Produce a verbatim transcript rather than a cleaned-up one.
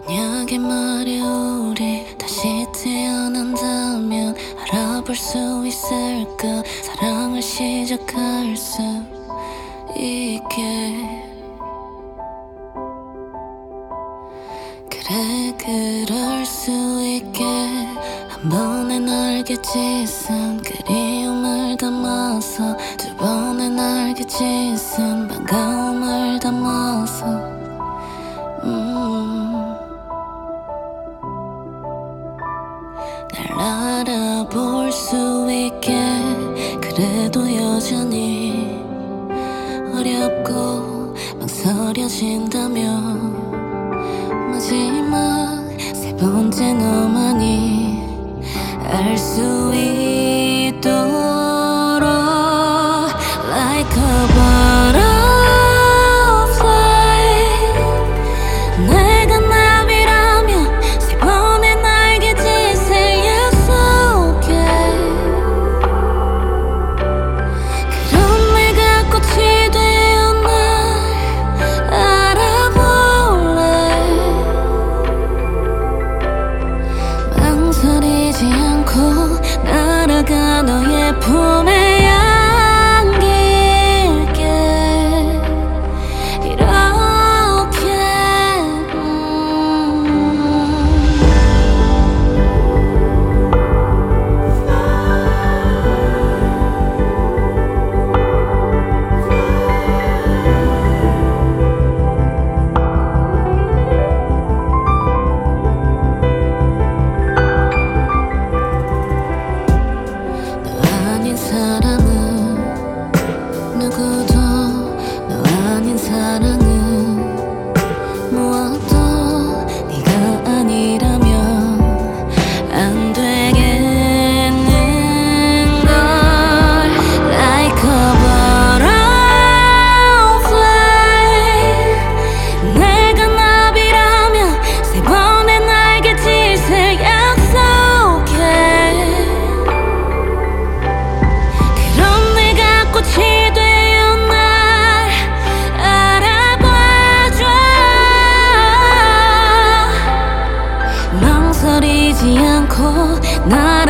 만약에 말야 우리 다시 태어난다면 알아볼 수 있을까? 사랑을 시작할 수 있게. 그래 그럴 수 있게. 한 번의 날개짓은 그리움을 담아서, 두 번의 날개짓은 반가움을 담아서. 음. 날 알아볼 수 있게. 그래도 여전히 어렵고 망설여진다면 마지막 세 번째 너만이 알 수 있도록. Like a butterfly, 내가 나비라면 세 번의 날개짓을 약속해. 그럼 내가 꽃이 되어 날 알아볼래. 망설이지 않고 날아가 너의 품에 안길게. 이렇게 음. 너 아닌 사람은 누구도, 너 아닌 사랑은 무엇도 네가 아니라면 안 되겠는걸. Like a butterfly, 내가 나비라면 세 번의 날개짓을 약속해. 그럼 내가 꽃이 되어 날 알아봐줘. 망설이지 않고 날